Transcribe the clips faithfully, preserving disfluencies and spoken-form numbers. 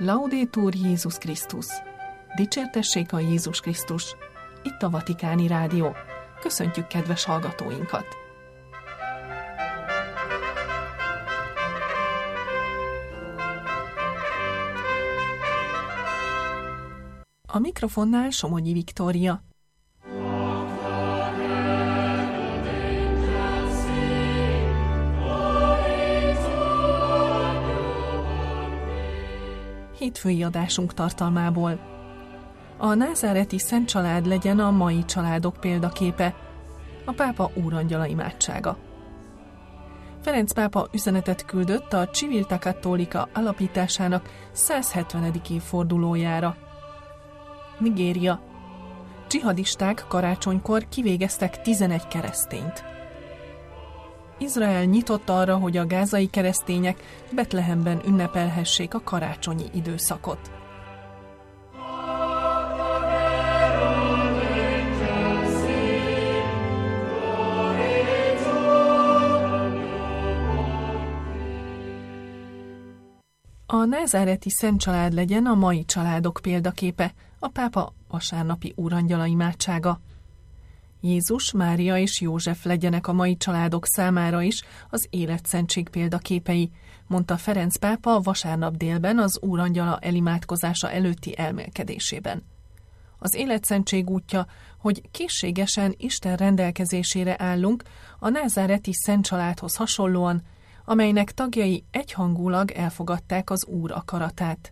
Laudetur Jézus Krisztus! Dicsértessék a Jézus Krisztus! Itt a Vatikáni Rádió. Köszöntjük kedves hallgatóinkat! A mikrofonnál Somogyi Viktória. Hétfői adásunk tartalmából. A názáreti Szent Család legyen a mai családok példaképe, a pápa úrangyala imádsága. Ferenc pápa üzenetet küldött a Civiltà Cattolica alapításának száz hetvenedik évfordulójára. Nigéria. Dzsihadisták karácsonykor kivégeztek tizenegy keresztényt. Izrael nyitott arra, hogy a gázai keresztények Betlehemben ünnepelhessék a karácsonyi időszakot. A názáreti Szent Család legyen a mai családok példaképe, a pápa vasárnapi úrangyala imádsága. Jézus, Mária és József legyenek a mai családok számára is az életszentség példaképei, mondta Ferenc pápa vasárnap délben az úrangyala elimádkozása előtti elmélkedésében. Az életszentség útja, hogy készségesen Isten rendelkezésére állunk a názáreti Szent Családhoz hasonlóan, amelynek tagjai egyhangulag elfogadták az Úr akaratát.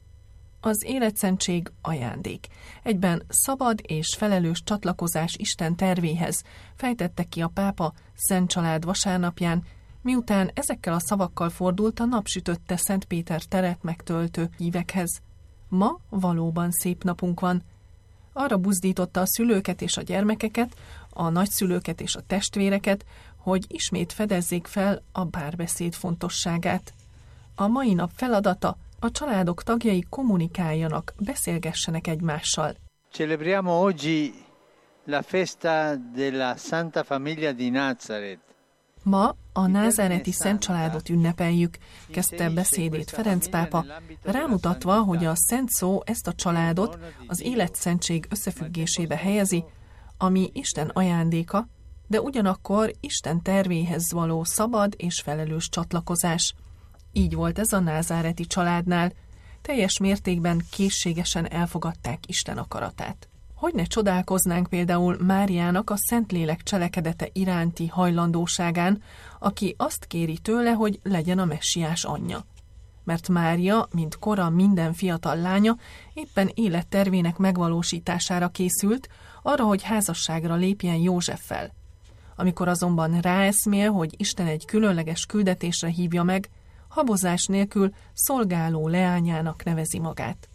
Az életszentség ajándék, egyben szabad és felelős csatlakozás Isten tervéhez, fejtette ki a pápa Szent Család vasárnapján, miután ezekkel a szavakkal fordult a napsütötte Szent Péter teret megtöltő hívekhez. Ma valóban szép napunk van. Arra buzdította a szülőket és a gyermekeket, a nagyszülőket és a testvéreket, hogy ismét fedezzék fel a párbeszéd fontosságát. A mai nap feladata, a családok tagjai kommunikáljanak, beszélgessenek egymással. Celebriamo oggi la festa della Santa Famiglia di Nazareth. Ma a názáreti Szent Családot ünnepeljük, kezdte beszédét Ferenc pápa, rámutatva, hogy a szent szó ezt a családot az életszentség összefüggésébe helyezi, ami Isten ajándéka, de ugyanakkor Isten tervéhez való szabad és felelős csatlakozás. Így volt ez a názáreti családnál, teljes mértékben készségesen elfogadták Isten akaratát. Hogy ne csodálkoznánk például Máriának a Szentlélek cselekedete iránti hajlandóságán, aki azt kéri tőle, hogy legyen a messiás anyja. Mert Mária, mint kora minden fiatal lánya, éppen élettervének megvalósítására készült, arra, hogy házasságra lépjen Józseffel. Amikor azonban ráeszmél, hogy Isten egy különleges küldetésre hívja meg, habozás nélkül szolgáló leányának nevezi magát.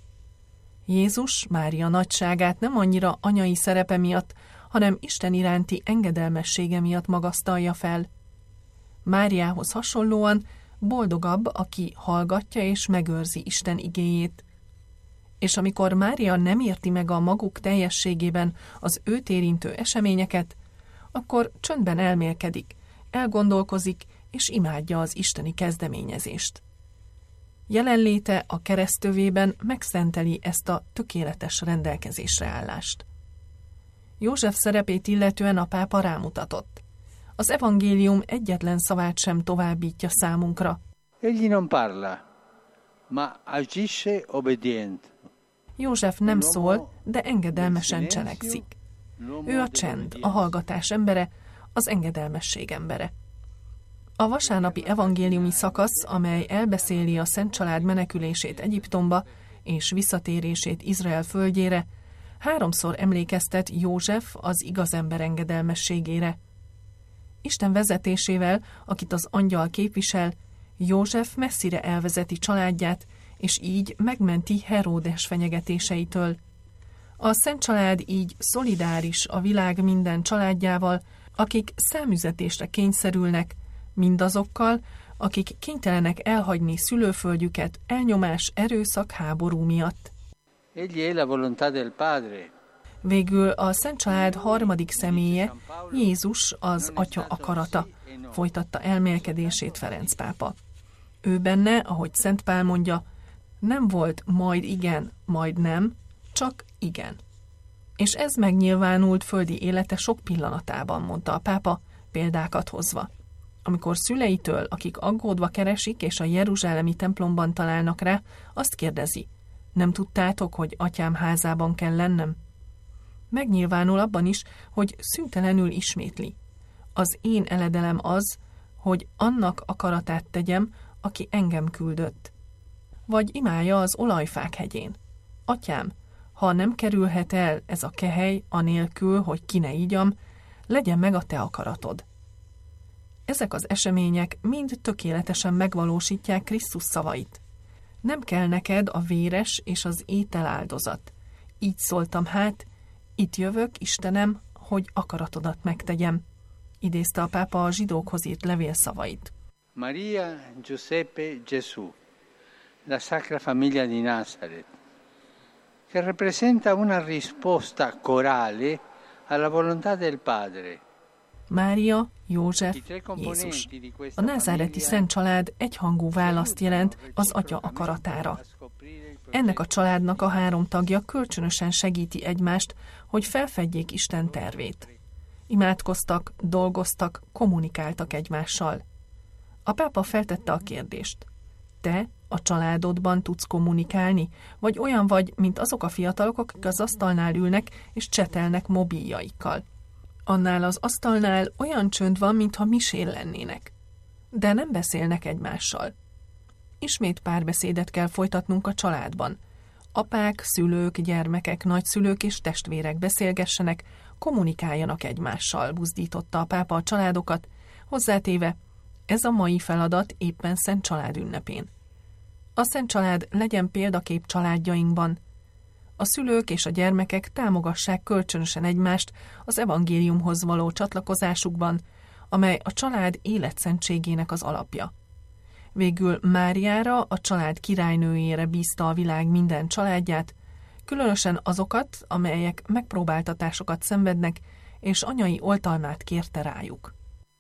Jézus Mária nagyságát nem annyira anyai szerepe miatt, hanem Isten iránti engedelmessége miatt magasztalja fel. Máriához hasonlóan boldogabb, aki hallgatja és megőrzi Isten igéjét. És amikor Mária nem érti meg a maguk teljességében az őt érintő eseményeket, akkor csöndben elmélkedik, elgondolkozik, és imádja az isteni kezdeményezést. Jelenléte a keresztövében megszenteli ezt a tökéletes rendelkezésre állást. József szerepét illetően a pápa rámutatott. Az evangélium egyetlen szavát sem továbbítja számunkra. Egli non parla, ma agisce obbedient. József nem szól, de engedelmesen cselekszik. Ő a csend, a hallgatás embere, az engedelmesség embere. A vasárnapi evangéliumi szakasz, amely elbeszéli a Szent Család menekülését Egyiptomba és visszatérését Izrael földjére, háromszor emlékeztet József az igaz ember engedelmességére. Isten vezetésével, akit az angyal képvisel, József messzire elvezeti családját, és így megmenti Heródes fenyegetéseitől. A Szent Család így szolidáris a világ minden családjával, akik számüzetésre kényszerülnek, mindazokkal, akik kénytelenek elhagyni szülőföldjüket elnyomás, erőszak, háború miatt. Végül a Szent Család harmadik személye, Jézus az Atya akarata, folytatta elmélkedését Ferenc pápa. Ő benne, ahogy Szent Pál mondja, Nem volt majd igen, majd nem, csak igen. És ez megnyilvánult földi élete sok pillanatában, mondta a pápa, példákat hozva. Amikor szüleitől, akik aggódva keresik és a jeruzsálemi templomban találnak rá, azt kérdezi, nem tudtátok, hogy atyám házában kell lennem? Megnyilvánul abban is, hogy szüntelenül ismétli. Az én eledelem az, hogy annak akaratát tegyem, aki engem küldött. Vagy imálja az olajfák hegyén. Atyám, ha nem kerülhet el ez a kehely anélkül, hogy ki ne igyam, legyen meg a te akaratod. Ezek az események mind tökéletesen megvalósítják Krisztus szavait. Nem kell neked a véres és az étel áldozat. Így szóltam hát, itt jövök, Istenem, hogy akaratodat megtegyem. Idézte a pápa a zsidókhoz írt levélszavait. Maria, Giuseppe, Gesù, la Sacra Famiglia di Nazaret, che rappresenta una risposta corale alla volontà del Padre. Mária, József, Jézus. A názáreti szent család egyhangú választ jelent az atya akaratára. Ennek a családnak a három tagja kölcsönösen segíti egymást, hogy felfedjék Isten tervét. Imádkoztak, dolgoztak, kommunikáltak egymással. A pápa feltette a kérdést. Te a családodban tudsz kommunikálni, vagy olyan vagy, mint azok a fiatalok, akik az asztalnál ülnek és csetelnek mobiljaikkal. Annál az asztalnál olyan csönd van, mintha misén lennének. De nem beszélnek egymással. Ismét párbeszédet kell folytatnunk a családban. Apák, szülők, gyermekek, nagyszülők és testvérek beszélgessenek, kommunikáljanak egymással, buzdította a pápa a családokat, hozzátéve, ez a mai feladat éppen Szent Család ünnepén. A Szent Család legyen példakép családjainkban. A szülők és a gyermekek támogassák kölcsönösen egymást az evangéliumhoz való csatlakozásukban, amely a család életszentségének az alapja. Végül Máriára, a család királynőjére bízta a világ minden családját, különösen azokat, amelyek megpróbáltatásokat szenvednek, és anyai oltalmát kérte rájuk.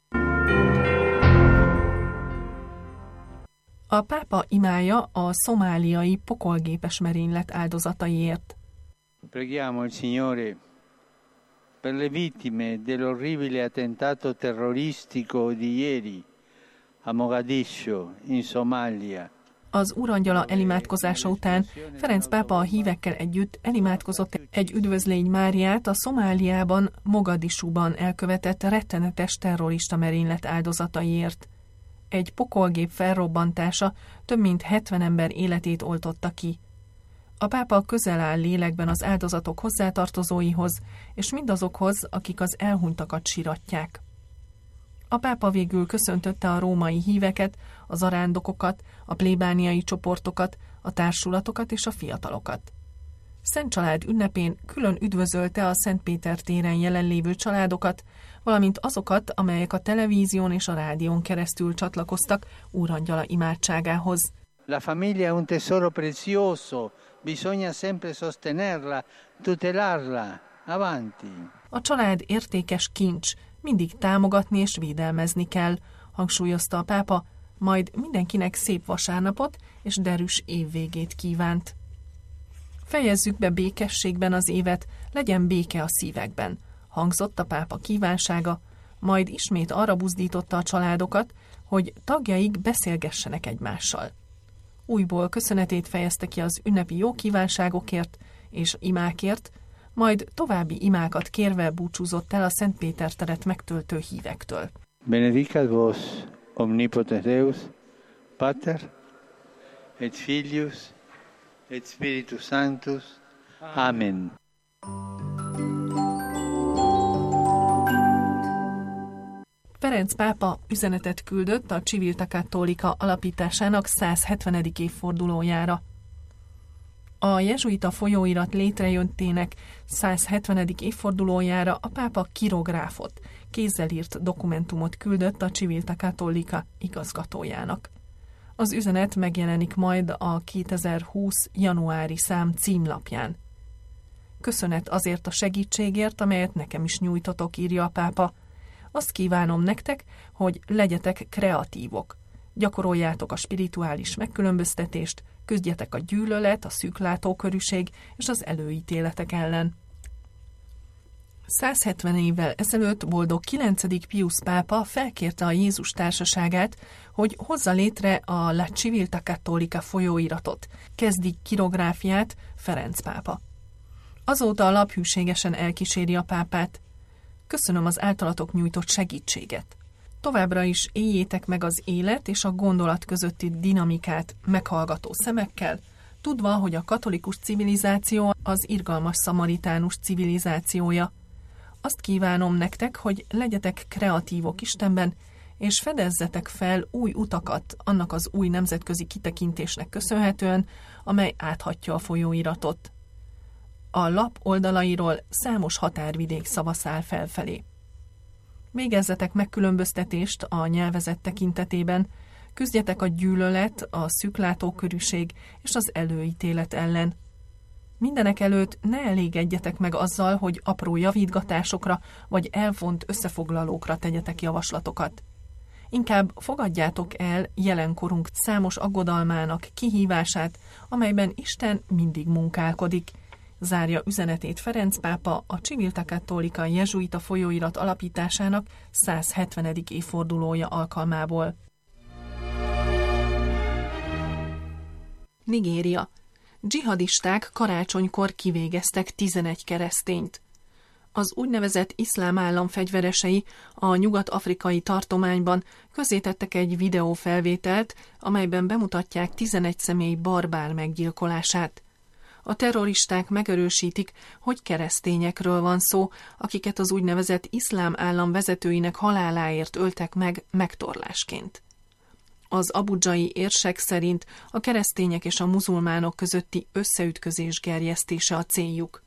A pápa imálja a szomáliai pokolgépes merénylet áldozataiért. Preghiamo il Signore per le vittime dell'orribile attentato terroristico di ieri a Mogadiscio, in Somalia. Az Úrangyala elimádkozása után Ferenc pápa a hívekkel együtt elimádkozott egy üdvözlégy Máriát a Szomáliában, Mogadisúban elkövetett rettenetes terrorista merénylet áldozataiért. Egy pokolgép felrobbantása több mint hetven ember életét oltotta ki. A pápa közel áll lélekben az áldozatok hozzátartozóihoz, és mindazokhoz, akik az elhunytakat siratják. A pápa végül köszöntötte a római híveket, a zarándokokat, a plébániai csoportokat, a társulatokat és a fiatalokat. Szent Család ünnepén külön üdvözölte a Szent Péter téren jelenlévő családokat, valamint azokat, amelyek a televízión és a rádión keresztül csatlakoztak Úrangyala imádságához. La famiglia è un tesoro prezioso, bisogna sempre sostenerla, tutelarla, avanti. A család értékes kincs, mindig támogatni és védelmezni kell, hangsúlyozta a pápa, majd mindenkinek szép vasárnapot és derűs évvégét kívánt. Fejezzük be békességben az évet, legyen béke a szívekben, hangzott a pápa kívánsága, majd ismét arra buzdította a családokat, hogy tagjaik beszélgessenek egymással. Újból köszönetét fejezte ki az ünnepi jó kívánságokért és imákért, majd további imákat kérve búcsúzott el a Szent Péter teret megtöltő hívektől. Benedicat vos omnipotens Deus, Pater, et Filius, et Spiritus Sanctus. Amen. Ferenc pápa üzenetet küldött a Civiltà Cattolica alapításának száz hetvenedik évfordulójára. A jezsuita folyóirat létrejöttének száz hetvenedik évfordulójára a pápa kirográfot, kézzel írt dokumentumot küldött a Civiltà Cattolica igazgatójának. Az üzenet megjelenik majd a kétezer-húsz januári szám címlapján. Köszönet azért a segítségért, amelyet nekem is nyújtotok, írja a pápa. Azt kívánom nektek, hogy legyetek kreatívok. Gyakoroljátok a spirituális megkülönböztetést, küzdjetek a gyűlölet, a szűklátókörűség és az előítéletek ellen. száz hetven évvel ezelőtt boldog kilencedik Piusz pápa felkérte a Jézus társaságát, hogy hozza létre a La Civiltà Cattolica folyóiratot, kezdi kirográfiát Ferenc pápa. Azóta a lap hűségesen elkíséri a pápát. Köszönöm az általatok nyújtott segítséget. Továbbra is éljétek meg az élet és a gondolat közötti dinamikát meghallgató szemekkel, tudva, hogy a katolikus civilizáció az irgalmas szamaritánus civilizációja. Azt kívánom nektek, hogy legyetek kreatívok Istenben, és fedezzetek fel új utakat annak az új nemzetközi kitekintésnek köszönhetően, amely áthatja a folyóiratot. A lap oldalairól számos határvidék szavaszál felfelé. Végezzetek megkülönböztetést a nyelvezet tekintetében, küzdjetek a gyűlölet, a szűklátókörűség és az előítélet ellen. Mindenek előtt ne elégedjetek meg azzal, hogy apró javítgatásokra vagy elvont összefoglalókra tegyetek javaslatokat. Inkább fogadjátok el jelenkorunk számos aggodalmának kihívását, amelyben Isten mindig munkálkodik. Zárja üzenetét Ferenc pápa a Civiltà Cattolica jezsuita folyóirat alapításának száz hetvenedik évfordulója alkalmából. Nigéria. Dzsihadisták karácsonykor kivégeztek tizenegy keresztényt. Az úgynevezett iszlám állam fegyveresei a nyugat-afrikai tartományban közzétettek egy videófelvételt, amelyben bemutatják tizenegy személy barbár meggyilkolását. A terroristák megerősítik, hogy keresztényekről van szó, akiket az úgynevezett iszlám állam vezetőinek haláláért öltek meg megtorlásként. Az abudzsai érsek szerint a keresztények és a muzulmánok közötti összeütközés gerjesztése a céljuk.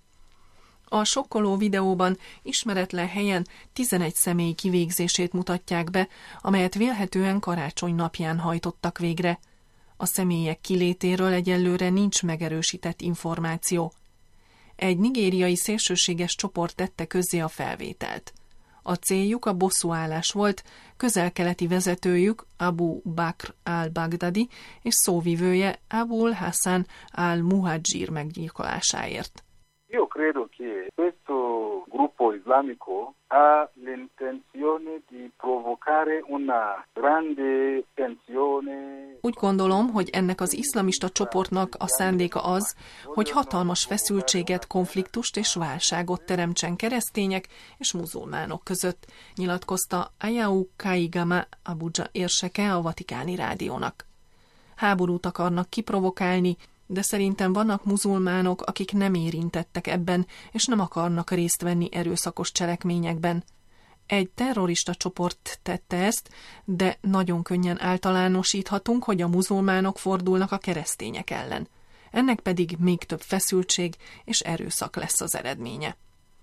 A sokkoló videóban ismeretlen helyen tizenegy személy kivégzését mutatják be, amelyet vélhetően karácsony napján hajtottak végre. A személyek kilétéről egyelőre nincs megerősített információ. Egy nigériai szélsőséges csoport tette közzé a felvételt. A céljuk a bosszúállás volt, közel-keleti vezetőjük Abu Bakr al-Baghdadi és szóvivője Abul Hassan al-Muhajir meggyilkolásáért. Io credo che questo gruppo islamico ha l'intenzione di provocare una grande tensione. Úgy gondolom, hogy ennek az iszlamista csoportnak a szándéka az, hogy hatalmas feszültséget, konfliktust és válságot teremtsen keresztények és muzulmánok között, nyilatkozta Ayau Kaigama Abuja érseke a Vatikáni Rádiónak. Háborút akarnak kiprovokálni, de szerintem vannak muzulmánok, akik nem érintettek ebben, és nem akarnak részt venni erőszakos cselekményekben. Egy terrorista csoport tette ezt, de nagyon könnyen általánosíthatunk, hogy a muzulmánok fordulnak a keresztények ellen. Ennek pedig még több feszültség és erőszak lesz az eredménye.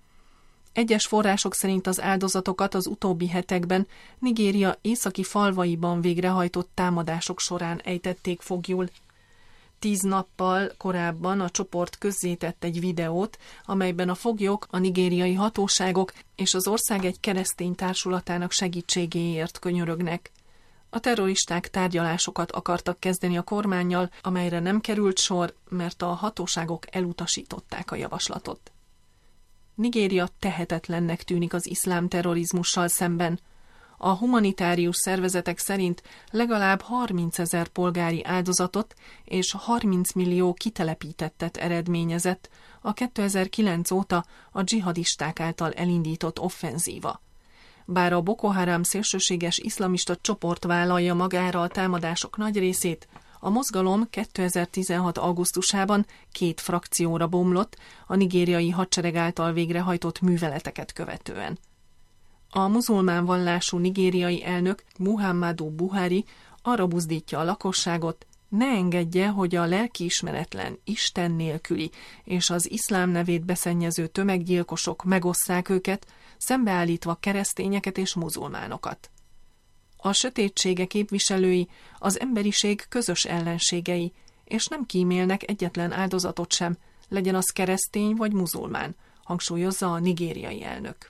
Egyes források szerint az áldozatokat az utóbbi hetekben Nigéria északi falvaiban végrehajtott támadások során ejtették foglyul. Tíz nappal korábban a csoport közzétett egy videót, amelyben a foglyok, a nigériai hatóságok és az ország egy keresztény társulatának segítségéért könyörögnek. A terroristák tárgyalásokat akartak kezdeni a kormánnyal, amelyre nem került sor, mert a hatóságok elutasították a javaslatot. Nigéria tehetetlennek tűnik az iszlám terrorizmussal szemben. A humanitárius szervezetek szerint legalább harmincezer polgári áldozatot és harminc millió kitelepítettet eredményezett a kétezer-kilenc óta a dzsihadisták által elindított offenzíva. Bár a Boko Haram szélsőséges iszlamista csoport vállalja magára a támadások nagy részét, a mozgalom kétezer-tizenhat augusztusában két frakcióra bomlott a nigériai hadsereg által végrehajtott műveleteket követően. A muzulmán vallású nigériai elnök Muhammadu Buhari arra buzdítja a lakosságot, ne engedje, hogy a lelkiismeretlen, Isten nélküli és az iszlám nevét beszennyező tömeggyilkosok megosszák őket, szembeállítva keresztényeket és muzulmánokat. A sötétsége képviselői az emberiség közös ellenségei, és nem kímélnek egyetlen áldozatot sem, legyen az keresztény vagy muzulmán, hangsúlyozza a nigériai elnök.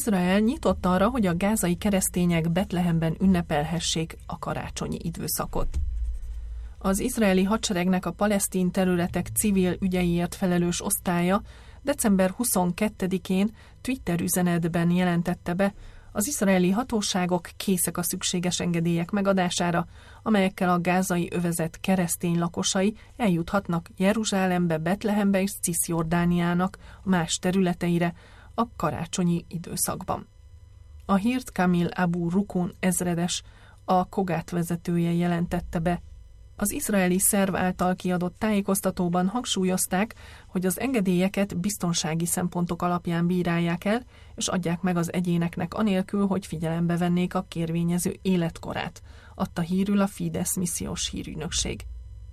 Izrael nyitott arra, hogy a gázai keresztények Betlehemben ünnepelhessék a karácsonyi időszakot. Az izraeli hadseregnek a palesztin területek civil ügyeiért felelős osztálya december huszonkettedikén Twitter üzenetben jelentette be, az izraeli hatóságok készek a szükséges engedélyek megadására, amelyekkel a gázai övezet keresztény lakosai eljuthatnak Jeruzsálembe, Betlehembe és Ciszjordániának más területeire a karácsonyi időszakban. A hírt Kamil Abu Rukun ezredes, a Kogát vezetője jelentette be. Az izraeli szerv által kiadott tájékoztatóban hangsúlyozták, hogy az engedélyeket biztonsági szempontok alapján bírálják el, és adják meg az egyéneknek anélkül, hogy figyelembe vennék a kérvényező életkorát, adta hírül a Fidesz missziós hírügynökség.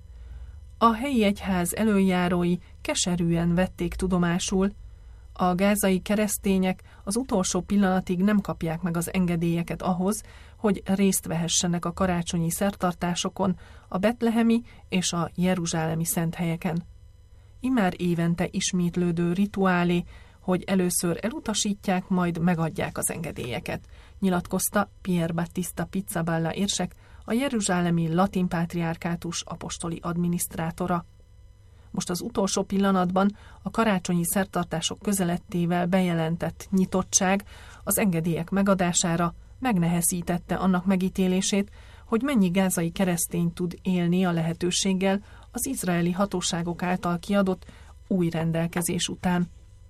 A helyi egyház elöljárói keserűen vették tudomásul, a gázai keresztények az utolsó pillanatig nem kapják meg az engedélyeket ahhoz, hogy részt vehessenek a karácsonyi szertartásokon, a betlehemi és a jeruzsálemi szenthelyeken. Immár évente ismétlődő rituálé, hogy először elutasítják, majd megadják az engedélyeket, nyilatkozta Pier Battista Pizzaballa érsek, a jeruzsálemi latin pátriárkátus apostoli adminisztrátora. Most az utolsó pillanatban a karácsonyi szertartások közelettével bejelentett nyitottság az engedélyek megadására megnehezítette annak megítélését, hogy mennyi gázai keresztény tud élni a lehetőséggel az izraeli hatóságok által kiadott új rendelkezés után.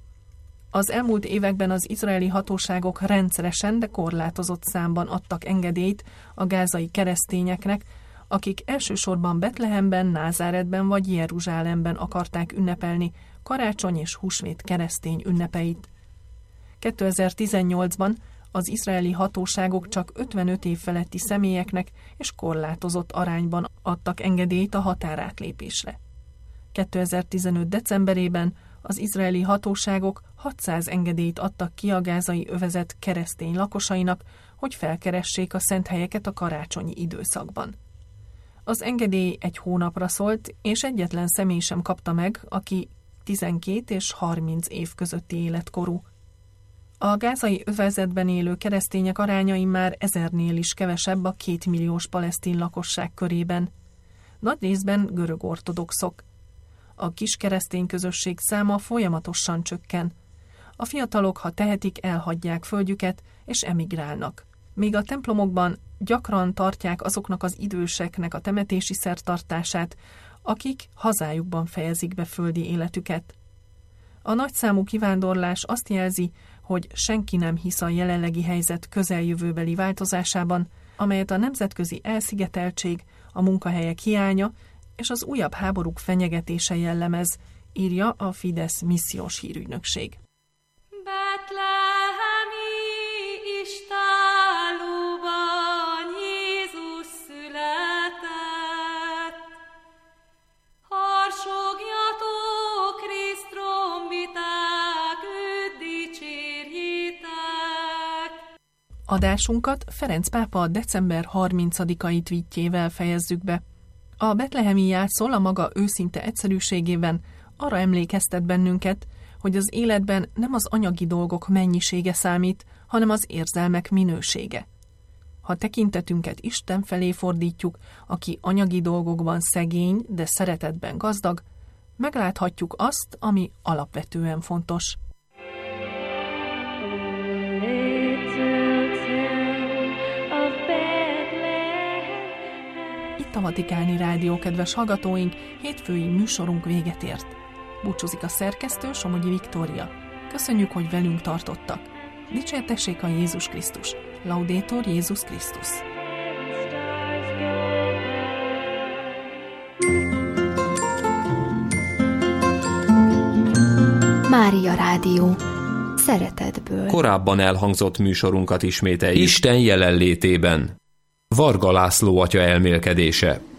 Az elmúlt években az izraeli hatóságok rendszeresen, de korlátozott számban adtak engedélyt a gázai keresztényeknek, akik elsősorban Betlehemben, Názáretben vagy Jeruzsálemben akarták ünnepelni karácsony és húsvét keresztény ünnepeit. kétezer-tizennyolcban az izraeli hatóságok csak ötvenöt év feletti személyeknek és korlátozott arányban adtak engedélyt a határátlépésre. kétezer-tizenöt decemberében az izraeli hatóságok hatszáz engedélyt adtak ki a gázai övezet keresztény lakosainak, hogy felkeressék a szenthelyeket a karácsonyi időszakban. Az engedély egy hónapra szólt, és egyetlen személy sem kapta meg, aki tizenkét és harminc év közötti életkorú. A gázai övezetben élő keresztények aránya immár ezernél is kevesebb a kétmilliós palesztin lakosság körében. Nagy részben görög ortodoxok. A kis keresztény közösség száma folyamatosan csökken. A fiatalok, ha tehetik, elhagyják földjüket és emigrálnak. Míg a templomokban gyakran tartják azoknak az időseknek a temetési szertartását, akik hazájukban fejezik be földi életüket. A nagyszámú kivándorlás azt jelzi, hogy senki nem hisz a jelenlegi helyzet közeljövőbeli változásában, amelyet a nemzetközi elszigeteltség, a munkahelyek hiánya és az újabb háborúk fenyegetése jellemez, írja a Fidesz missziós hírügynökség. Adásunkat Ferenc pápa december harmincadikai tweetjével fejezzük be. A betlehemi játszol a maga őszinte egyszerűségében arra emlékeztet bennünket, hogy az életben nem az anyagi dolgok mennyisége számít, hanem az érzelmek minősége. Ha tekintetünket Isten felé fordítjuk, aki anyagi dolgokban szegény, de szeretetben gazdag, megláthatjuk azt, ami alapvetően fontos. Itt a Vatikáni Rádió, kedves hallgatóink, hétfői műsorunk véget ért. Búcsúzik a szerkesztő, Somogyi Viktória. Köszönjük, hogy velünk tartottak. Dicsértessék a Jézus Krisztus. Laudetur Jézus Krisztus. Mária Rádió. Szeretetből. Korábban elhangzott műsorunkat ismételjük. Isten jelenlétében. Varga László atya elmélkedése.